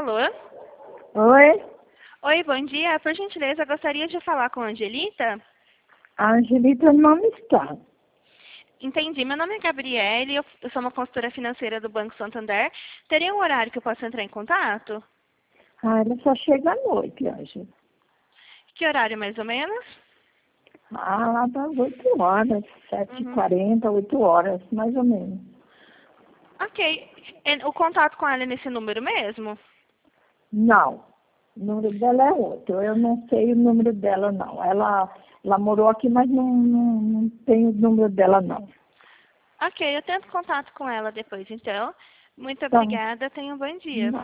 Alô? Oi, Oi, bom dia. Por gentileza, gostaria de falar com a Angelita? a Angelita não está. Entendi. Meu nome é Gabriele, eu sou uma consultora financeira do Banco Santander. Teria um horário que eu possa entrar em contato? Ela só chega à noite, Ângela. Que horário mais ou menos? Lá das 8 horas, sete h Uhum. 40 8 horas, mais ou menos. Ok. O contato com ela é nesse número mesmo? Não, o número dela é outro. Eu não sei o número dela, não. Ela morou aqui, mas não tem o número dela, não. Ok, eu tento contato com ela depois, então. Muito Então, obrigada. Tenha um bom dia.